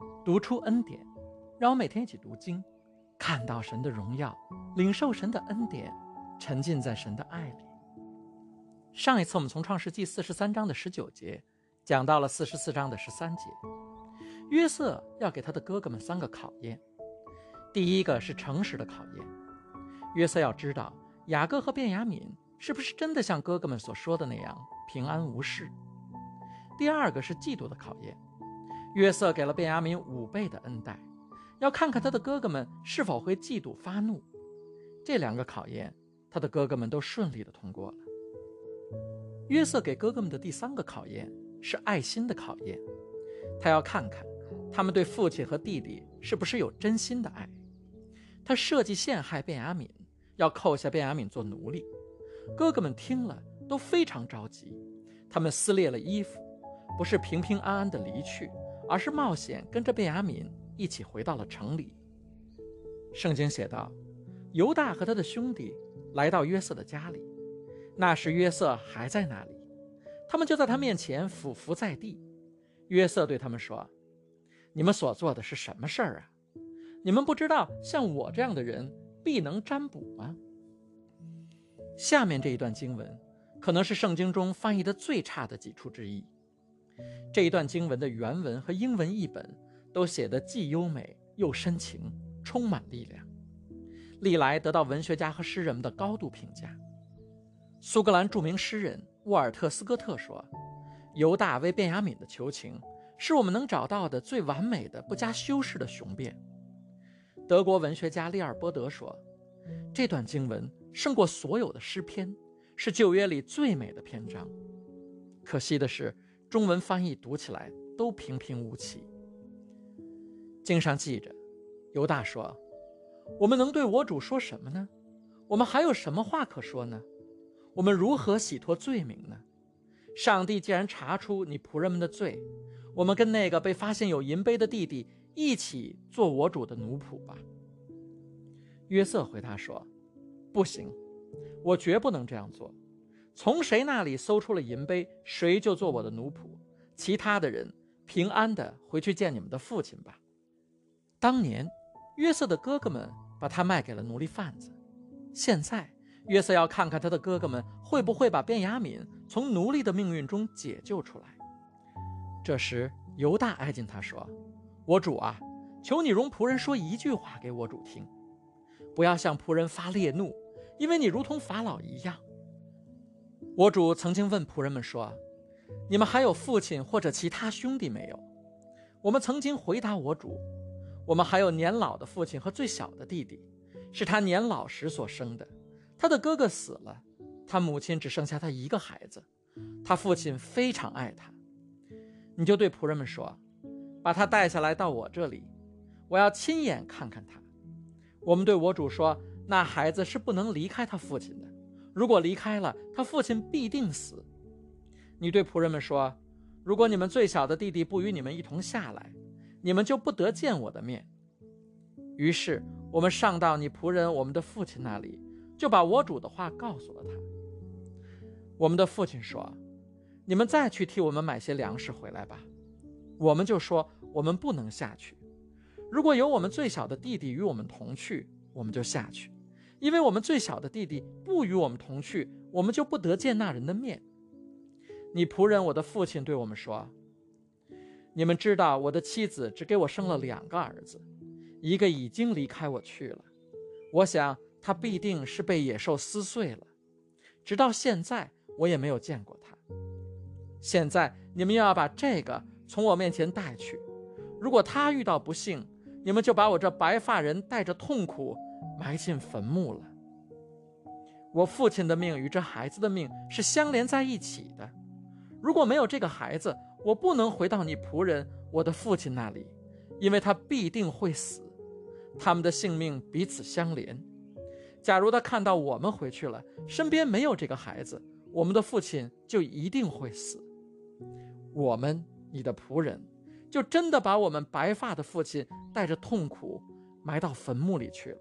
读出恩典，让我每天一起读经，看到神的荣耀，领受神的恩典，沉浸在神的爱里。上一次我们从创世纪43章的19节讲到了44章的13节。约瑟要给他的哥哥们3个考验。第一个是诚实的考验，约瑟要知道雅各和便雅悯是不是真的像哥哥们所说的那样平安无事。第二个是嫉妒的考验，约瑟给了便雅悯5倍的恩待，要看看他的哥哥们是否会嫉妒发怒。这2个考验他的哥哥们都顺利地通过了。约瑟给哥哥们的第3个考验是爱心的考验，他要看看他们对父亲和弟弟是不是有真心的爱。他设计陷害便雅悯，要扣下便雅悯做奴隶。哥哥们听了都非常着急，他们撕裂了衣服，不是平平安安的离去，而是冒险跟着便雅悯一起回到了城里。圣经写道，犹大和他的兄弟来到约瑟的家里，那时约瑟还在那里，他们就在他面前俯伏在地。约瑟对他们说，你们所做的是什么事儿啊？你们不知道像我这样的人必能占卜吗？下面这一段经文可能是圣经中翻译的最差的几处之一。这一段经文的原文和英文译本都写得既优美又深情，充满力量，历来得到文学家和诗人们的高度评价。苏格兰著名诗人沃尔特斯科特说，犹大为便雅悯的求情是我们能找到的最完美的不加修饰的雄辩。德国文学家利尔波德说，这段经文胜过所有的诗篇，是旧约里最美的篇章。可惜的是，中文翻译读起来都平平无奇。经上记着，犹大说，我们能对我主说什么呢？我们还有什么话可说呢？我们如何洗脱罪名呢？上帝既然查出你仆人们的罪，我们跟那个被发现有银杯的弟弟一起做我主的奴仆吧。约瑟回答说，不行，我绝不能这样做。从谁那里搜出了银杯，谁就做我的奴仆，其他的人平安地回去见你们的父亲吧。当年约瑟的哥哥们把他卖给了奴隶贩子，现在约瑟要看看他的哥哥们会不会把便雅悯从奴隶的命运中解救出来。这时犹大挨近他说，我主啊，求你容仆人说一句话给我主听，不要向仆人发烈怒，因为你如同法老一样。我主曾经问仆人们说，你们还有父亲或者其他兄弟没有？我们曾经回答我主，我们还有年老的父亲和最小的弟弟，是他年老时所生的，他的哥哥死了，他母亲只剩下他一个孩子，他父亲非常爱他。你就对仆人们说，把他带下来到我这里，我要亲眼看看他。我们对我主说，那孩子是不能离开他父亲的，如果离开了，他父亲必定死。你对仆人们说，如果你们最小的弟弟不与你们一同下来，你们就不得见我的面。于是我们上到你仆人我们的父亲那里，就把我主的话告诉了他。我们的父亲说，你们再去替我们买些粮食回来吧。我们就说，我们不能下去。如果有我们最小的弟弟与我们同去，我们就下去，因为我们最小的弟弟不与我们同去，我们就不得见那人的面。你仆人我的父亲对我们说，你们知道我的妻子只给我生了2个儿子，一个已经离开我去了，我想他必定是被野兽撕碎了，直到现在我也没有见过他。现在你们又要把这个从我面前带去，如果他遇到不幸，你们就把我这白发人带着痛苦埋进坟墓了。我父亲的命与这孩子的命是相连在一起的，如果没有这个孩子，我不能回到你仆人我的父亲那里，因为他必定会死，他们的性命彼此相连。假如他看到我们回去了，身边没有这个孩子，我们的父亲就一定会死。我们你的仆人就真的把我们白发的父亲带着痛苦埋到坟墓里去了。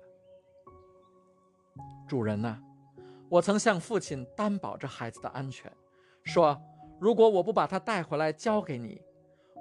主人呐，我曾向父亲担保这孩子的安全，说如果我不把他带回来交给你，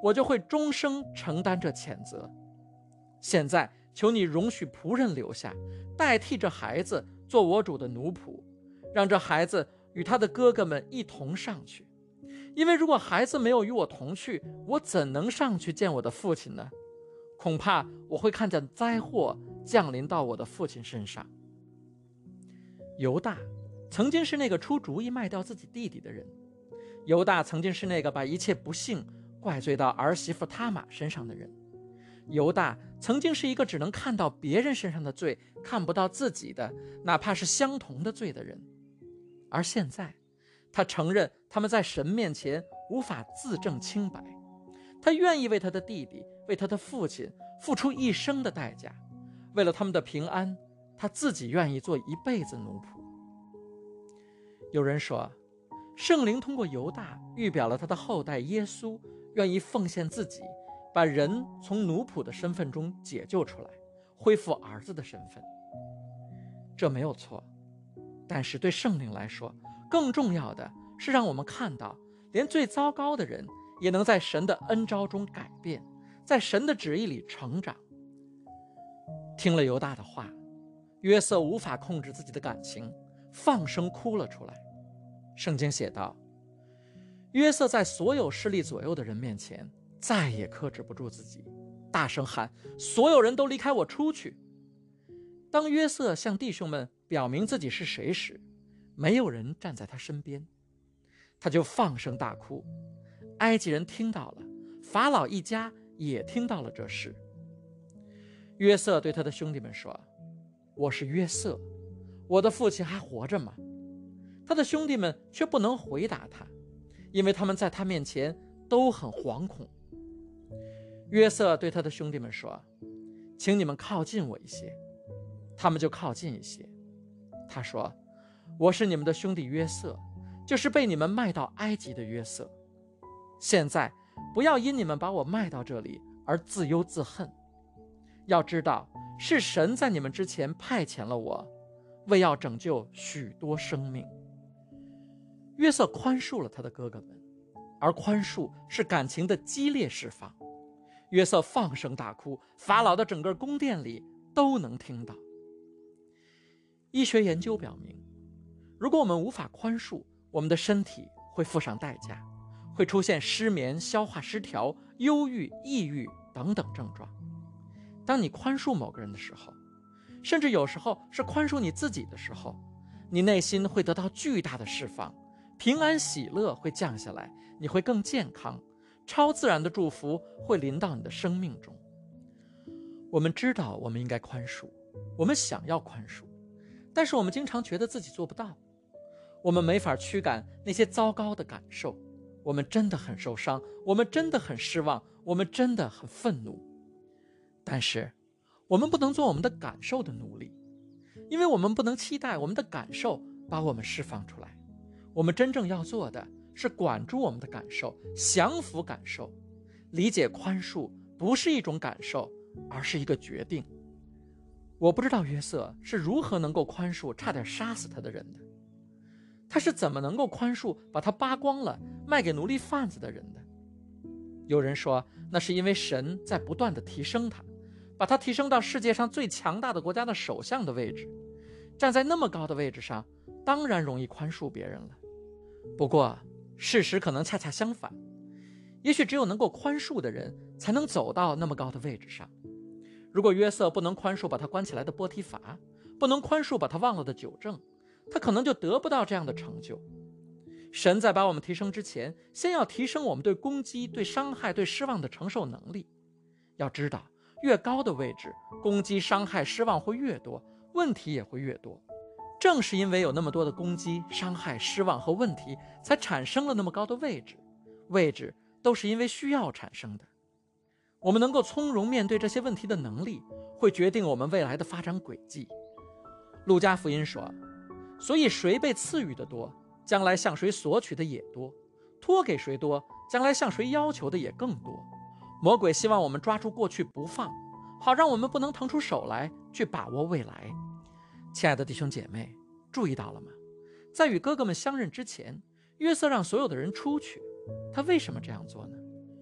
我就会终生承担这谴责。现在求你容许仆人留下，代替这孩子做我主的奴仆，让这孩子与他的哥哥们一同上去。因为如果孩子没有与我同去，我怎能上去见我的父亲呢？恐怕我会看见灾祸降临到我的父亲身上。犹大曾经是那个出主意卖掉自己弟弟的人，犹大曾经是那个把一切不幸怪罪到儿媳妇他玛身上的人，犹大曾经是一个只能看到别人身上的罪，看不到自己的哪怕是相同的罪的人。而现在他承认他们在神面前无法自证清白，他愿意为他的弟弟，为他的父亲付出一生的代价，为了他们的平安，他自己愿意做一辈子奴仆。有人说，圣灵通过犹大预表了他的后代耶稣愿意奉献自己，把人从奴仆的身份中解救出来，恢复儿子的身份。这没有错，但是对圣灵来说，更重要的是让我们看到，连最糟糕的人也能在神的恩召中改变，在神的旨意里成长。听了犹大的话，约瑟无法控制自己的感情，放声哭了出来。圣经写道，约瑟在所有势力左右的人面前再也克制不住自己，大声喊，所有人都离开我出去。当约瑟向弟兄们表明自己是谁时，没有人站在他身边，他就放声大哭。埃及人听到了，法老一家也听到了这事。约瑟对他的兄弟们说，我是约瑟，我的父亲还活着吗？他的兄弟们却不能回答他，因为他们在他面前都很惶恐。约瑟对他的兄弟们说，请你们靠近我一些。他们就靠近一些。他说，我是你们的兄弟约瑟，就是被你们卖到埃及的约瑟。现在不要因你们把我卖到这里而自忧自恨，要知道是神在你们之前派遣了我，为要拯救许多生命。约瑟宽恕了他的哥哥们，而宽恕是感情的激烈释放。约瑟放声大哭，法老的整个宫殿里都能听到。医学研究表明，如果我们无法宽恕，我们的身体会付上代价，会出现失眠、消化失调、忧郁、抑郁等等症状。当你宽恕某个人的时候，甚至有时候是宽恕你自己的时候，你内心会得到巨大的释放，平安喜乐会降下来，你会更健康，超自然的祝福会临到你的生命中。我们知道我们应该宽恕，我们想要宽恕，但是我们经常觉得自己做不到。我们没法驱赶那些糟糕的感受，我们真的很受伤，我们真的很失望，我们真的很愤怒。但是我们不能做我们的感受的奴隶，因为我们不能期待我们的感受把我们释放出来。我们真正要做的是管住我们的感受，降服感受，理解宽恕不是一种感受，而是一个决定。我不知道约瑟是如何能够宽恕差点杀死他的人的，他是怎么能够宽恕把他扒光了卖给奴隶贩子的人的。有人说，那是因为神在不断地提升他，把他提升到世界上最强大的国家的首相的位置。站在那么高的位置上，当然容易宽恕别人了。不过事实可能恰恰相反，也许只有能够宽恕的人才能走到那么高的位置上。如果约瑟不能宽恕把他关起来的波提乏，不能宽恕把他忘了的酒政，他可能就得不到这样的成就。神在把我们提升之前，先要提升我们对攻击、对伤害、对失望的承受能力。要知道，越高的位置，攻击、伤害、失望会越多，问题也会越多。正是因为有那么多的攻击、伤害、失望和问题，才产生了那么高的位置。位置都是因为需要产生的。我们能够从容面对这些问题的能力，会决定我们未来的发展轨迹。路加福音说，所以谁被赐予的多，将来向谁索取的也多；托给谁多，将来向谁要求的也更多。魔鬼希望我们抓住过去不放，好让我们不能腾出手来去把握未来。亲爱的弟兄姐妹，注意到了吗？在与哥哥们相认之前，约瑟让所有的人出去，他为什么这样做呢？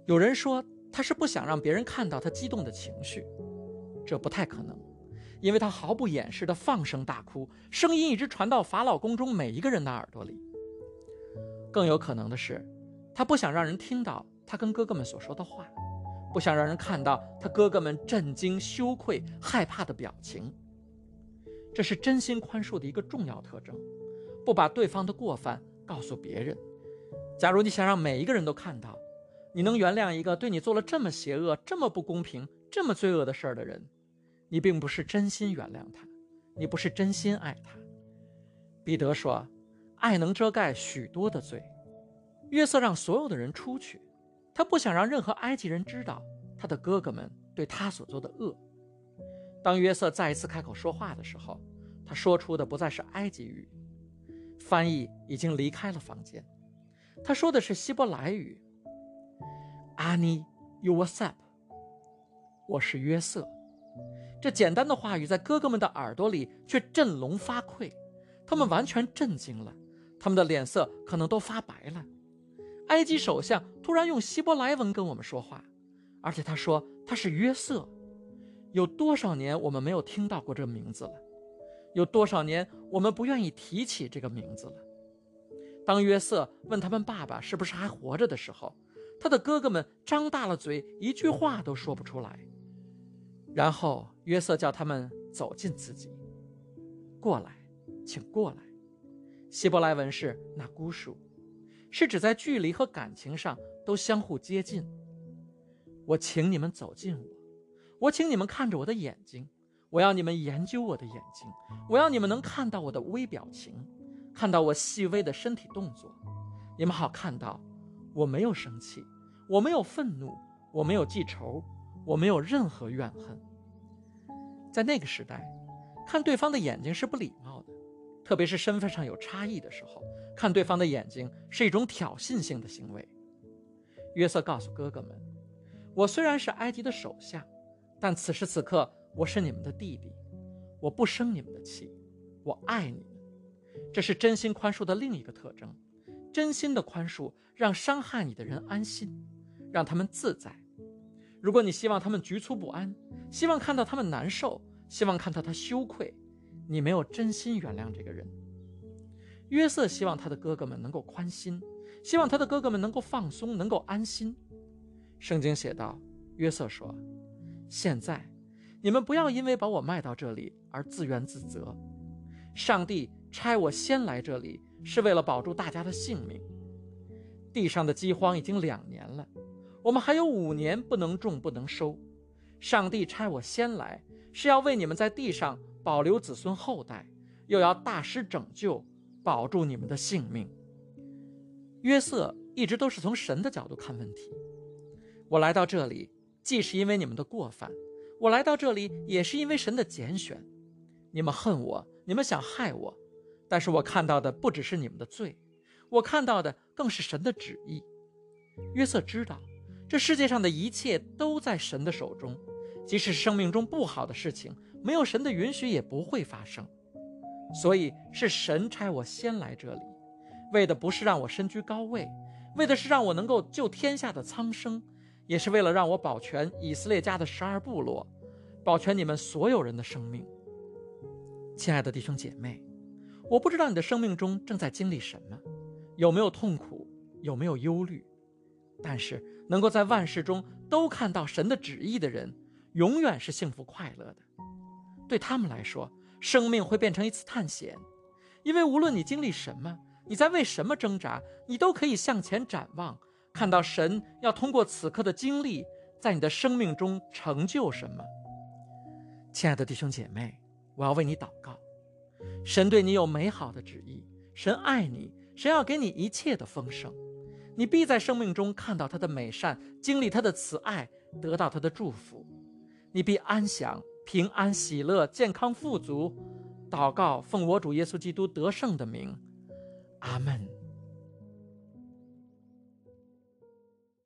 有人说他是不想让别人看到他激动的情绪，这不太可能，因为他毫不掩饰地放声大哭，声音一直传到法老宫中每一个人的耳朵里。更有可能的是，他不想让人听到他跟哥哥们所说的话，不想让人看到他哥哥们震惊、羞愧、害怕的表情。这是真心宽恕的一个重要特征，不把对方的过犯告诉别人。假如你想让每一个人都看到你能原谅一个对你做了这么邪恶、这么不公平、这么罪恶的事儿的人，你并不是真心原谅他，你不是真心爱他。彼得说，爱能遮盖许多的罪。约瑟让所有的人出去，他不想让任何埃及人知道他的哥哥们对他所做的恶。当约瑟再一次开口说话的时候，他说出的不再是埃及语，翻译已经离开了房间。他说的是希伯来语，阿尼尤沃塞普，我是约瑟。这简单的话语在哥哥们的耳朵里却振聋发聩，他们完全震惊了，他们的脸色可能都发白了。埃及首相突然用希伯来文跟我们说话，而且他说他是约瑟。有多少年我们没有听到过这名字了？有多少年我们不愿意提起这个名字了？当约瑟问他们爸爸是不是还活着的时候，他的哥哥们张大了嘴，一句话都说不出来。然后约瑟叫他们走近自己，过来，请过来。希伯来文是那姑数，是指在距离和感情上都相互接近。我请你们走近我请你们看着我的眼睛，我要你们研究我的眼睛，我要你们能看到我的微表情，看到我细微的身体动作，你们好看到我没有生气，我没有愤怒，我没有记仇，我没有任何怨恨。在那个时代，看对方的眼睛是不礼貌的，特别是身份上有差异的时候，看对方的眼睛是一种挑衅性的行为。约瑟告诉哥哥们，我虽然是埃及的首相，但此时此刻我是你们的弟弟，我不生你们的气，我爱你们。这是真心宽恕的另一个特征。真心的宽恕让伤害你的人安心，让他们自在。如果你希望他们局促不安，希望看到他们难受，希望看到他羞愧，你没有真心原谅这个人。约瑟希望他的哥哥们能够宽心，希望他的哥哥们能够放松，能够安心。圣经写道，约瑟说，现在你们不要因为把我卖到这里而自怨自责。上帝差我先来这里，是为了保住大家的性命。地上的饥荒已经2年了，我们还有5年不能种不能收。上帝差我先来，是要为你们在地上保留子孙后代，又要大施拯救，保住你们的性命。约瑟一直都是从神的角度看问题。我来到这里，既是因为你们的过犯，我来到这里也是因为神的拣选。你们恨我，你们想害我，但是我看到的不只是你们的罪，我看到的更是神的旨意。约瑟知道，这世界上的一切都在神的手中，即使是生命中不好的事情，没有神的允许也不会发生。所以是神差我先来这里，为的不是让我身居高位，为的是让我能够救天下的苍生，也是为了让我保全以色列家的12部落，保全你们所有人的生命。亲爱的弟兄姐妹，我不知道你的生命中正在经历什么，有没有痛苦，有没有忧虑，但是能够在万事中都看到神的旨意的人，永远是幸福快乐的。对他们来说，生命会变成一次探险，因为无论你经历什么，你在为什么挣扎，你都可以向前展望，看到神要通过此刻的经历，在你的生命中成就什么。亲爱的弟兄姐妹，我要为你祷告。神对你有美好的旨意，神爱你，神要给你一切的丰盛。你必在生命中看到他的美善，经历他的慈爱，得到他的祝福。你必安享、平安、喜乐、健康、富足。祷告奉我主耶稣基督得胜的名，阿们。